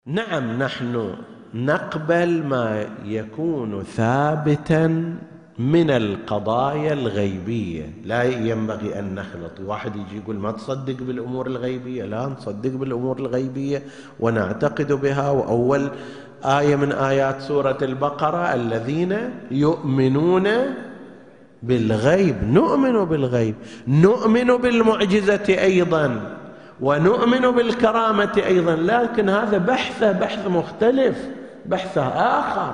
نعم، نحن نقبل ما يكون ثابتا من القضايا الغيبية، لا ينبغي أن نخلط. واحد يجي يقول ما تصدق بالأمور الغيبية، لا نصدق بالأمور الغيبية ونعتقد بها. وأول آية من آيات سورة البقرة الذين يؤمنون بالغيب، نؤمن بالغيب، نؤمن بالمعجزة أيضا، ونؤمن بالكرامة أيضا، لكن هذا بحث مختلف، بحث آخر.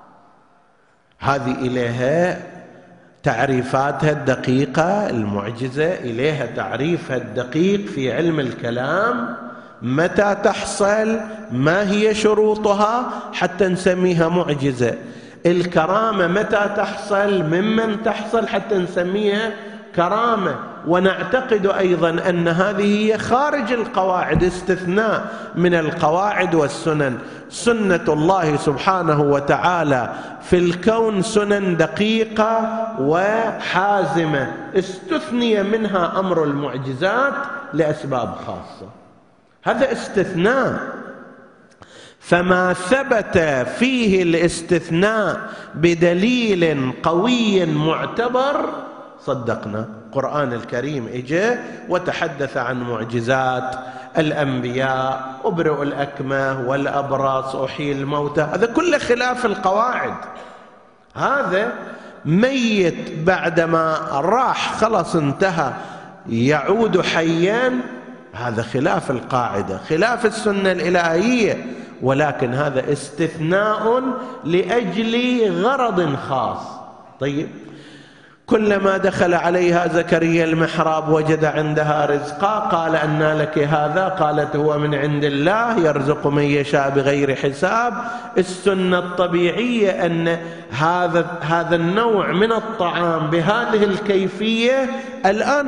هذه إليها تعريفاتها الدقيقة، المعجزة إليها تعريفها الدقيق في علم الكلام، متى تحصل، ما هي شروطها حتى نسميها معجزة. الكرامة متى تحصل، ممن تحصل حتى نسميها كرامة. ونعتقد أيضا أن هذه هي خارج القواعد، استثناء من القواعد والسنن. سنة الله سبحانه وتعالى في الكون سنن دقيقة وحازمة، استثني منها أمر المعجزات لأسباب خاصة، هذا استثناء. فما ثبت فيه الاستثناء بدليل قوي معتبر صدقنا. القرآن الكريم اجى وتحدث عن معجزات الأنبياء، أبرئ الأكمه والأبرص، أحيي الموتى، هذا كله خلاف القواعد. هذا ميت بعدما راح خلص انتهى يعود حيا، هذا خلاف القاعدة، خلاف السنة الإلهية، ولكن هذا استثناء لأجل غرض خاص. طيب، كلما دخل عليها زكريا المحراب وجد عندها رزقا، قال أنى لك هذا؟ قالت هو من عند الله يرزق من يشاء بغير حساب. السنة الطبيعية أن هذا النوع من الطعام بهذه الكيفية الآن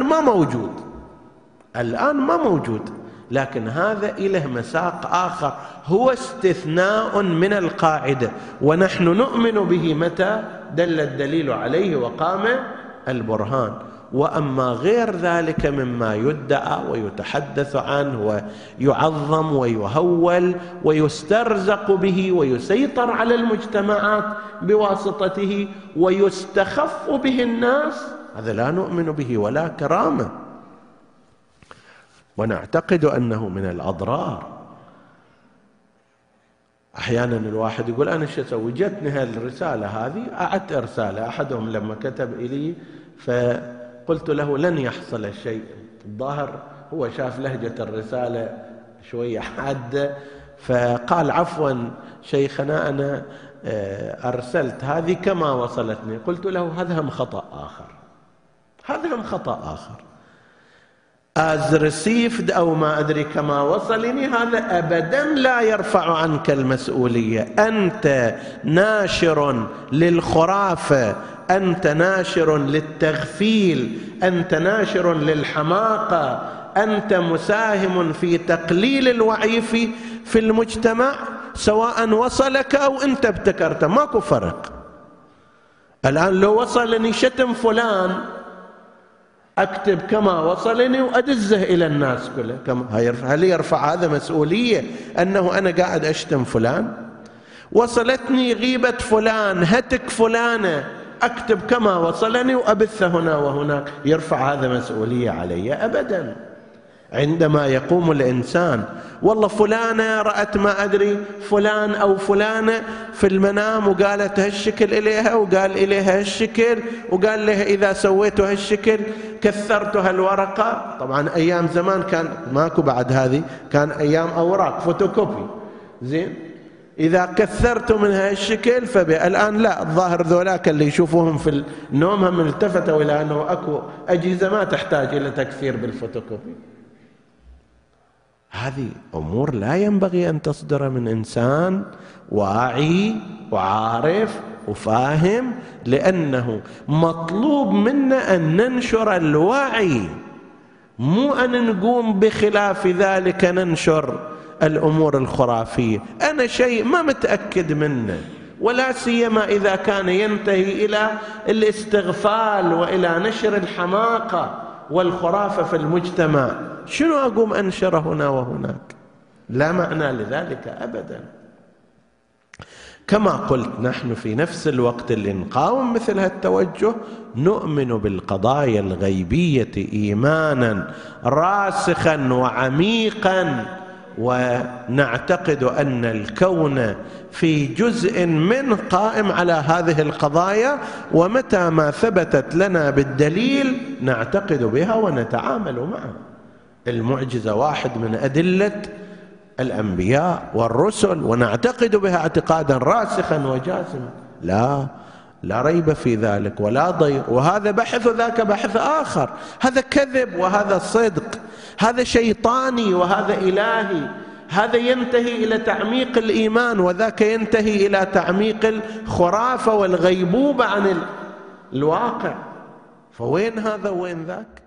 ما موجود، لكن هذا إله مساق آخر، هو استثناء من القاعدة، ونحن نؤمن به متى دل الدليل عليه وقام البرهان. وأما غير ذلك مما يدعى ويتحدث عنه ويعظم ويهول ويسترزق به ويسيطر على المجتمعات بواسطته ويستخف به الناس، هذا لا نؤمن به ولا كرامة، ونعتقد أنه من الأضرار. أحيانا الواحد يقول أنا شو أسوي، جتني هالرسالة هذه، أعدت إرسالها. أحدهم لما كتب إلي فقلت له لن يحصل شيء، الظاهر هو شاف لهجة الرسالة شوية حادة، فقال عفوا شيخنا أنا أرسلت هذه كما وصلتني. قلت له هذا هم خطأ آخر، as received أو ما أدري كما وصلني، هذا أبدا لا يرفع عنك المسؤولية. أنت ناشر للخرافة، أنت ناشر للتغفيل، أنت ناشر للحماقة، أنت مساهم في تقليل الوعي في المجتمع، سواء وصلك أو أنت ابتكرته، ماكو فرق. الآن لو وصلني شتم فلان أكتب كما وصلني وأدزه إلى الناس كله، هل يرفع هذا مسؤولية أنه أنا قاعد أشتم فلان؟ وصلتني غيبة فلان، هتك فلانة، أكتب كما وصلني وأبث هنا وهناك، يرفع هذا مسؤولية علي؟ أبدا. عندما يقوم الإنسان والله فلانة رأت ما أدري فلان أو فلانة في المنام وقالت هالشكل إليها وقال إليها هالشكل وقال لها إذا سويت هالشكل كثرت هالورقة. طبعا أيام زمان كان ماكو بعد هذه، كان أيام أوراق فوتوكوبي، زين، إذا كثرت من هالشكل الآن لا، الظاهر ذولاك اللي يشوفوهم في النوم هم التفتوا إلى أنه أكو أجهزة ما تحتاج إلى تكثير بالفوتوكوبي. هذه أمور لا ينبغي أن تصدر من إنسان واعي وعارف وفاهم، لأنه مطلوب منا أن ننشر الوعي، مو أن نقوم بخلاف ذلك ننشر الأمور الخرافية. أنا شيء ما متأكد منه، ولا سيما إذا كان ينتهي إلى الاستغفال وإلى نشر الحماقة والخرافة في المجتمع، شنو أقوم أنشر هنا وهناك؟ لا معنى لذلك أبدا. كما قلت نحن في نفس الوقت اللي نقاوم مثل هالتوجه نؤمن بالقضايا الغيبية إيمانا راسخا وعميقا، ونعتقد أن الكون في جزء منه قائم على هذه القضايا، ومتى ما ثبتت لنا بالدليل نعتقد بها ونتعامل معها. المعجزة واحد من أدلة الأنبياء والرسل، ونعتقد بها اعتقادا راسخا وجازما، لا ريب في ذلك ولا ضير. وهذا بحث وذاك بحث آخر، هذا كذب وهذا صدق، هذا شيطاني وهذا إلهي، هذا ينتهي إلى تعميق الإيمان وذاك ينتهي إلى تعميق الخرافة والغيبوبة عن الواقع. فوين هذا وين ذاك؟